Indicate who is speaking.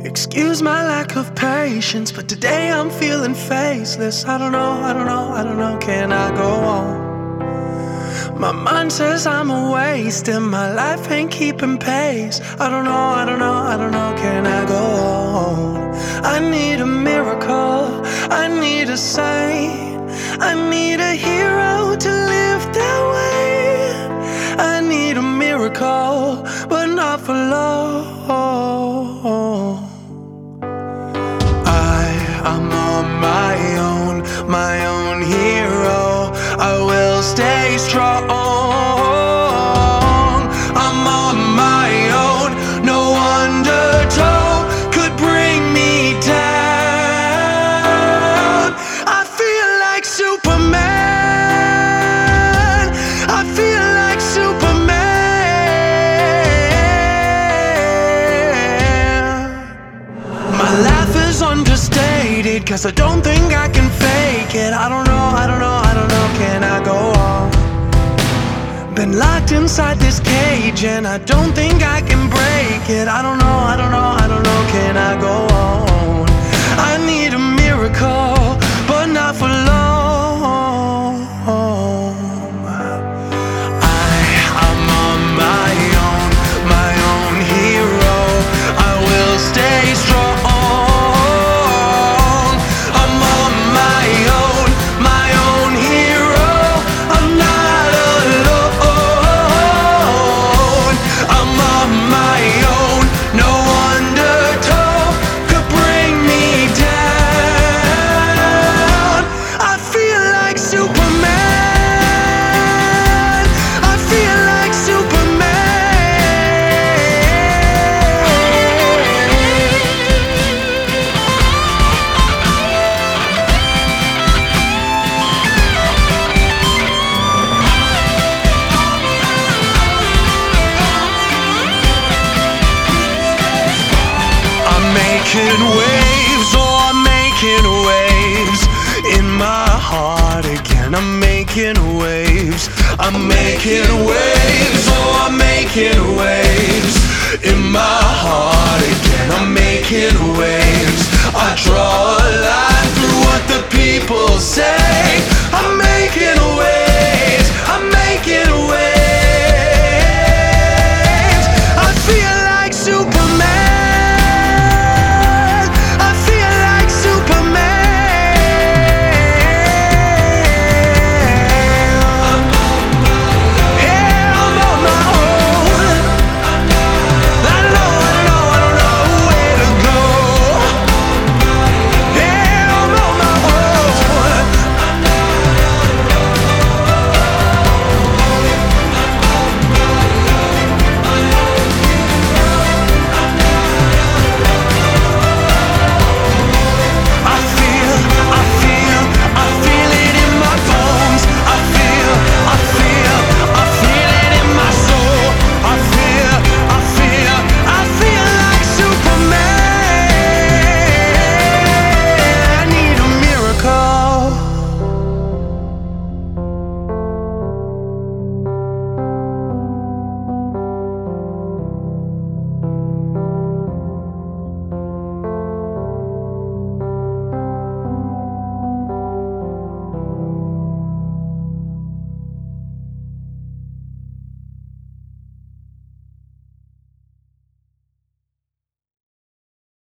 Speaker 1: Excuse my lack of patience, but today I'm feeling faceless. I don't know, can I go on? My mind says I'm a waste and my life ain't keeping pace. I don't know, can I go on? I need a miracle, I need a saint, I need a hero to live that way. I need a miracle, but not for long. I'm on my own hero. I will stay strong. I'm on my own. No undertow could bring me down. I feel like Superman. I feel like Superman. My laugh is understated, 'cause I don't think I can fake it. I don't know, can I go on? Been locked inside this cage and I don't think I can break it. I don't know, can I go on? I need a miracle, but not for long. I'm on my own hero. I will stay strong. I'm on my own hero. I'm not alone. I'm on my own. No undertow could bring me down. I feel like Superman. I feel like making waves, oh, I'm making waves in my heart again. I'm making waves, I'm making waves, oh, I'm making waves in my heart again. I'm making waves. I draw a line through what the people say. I'm making waves.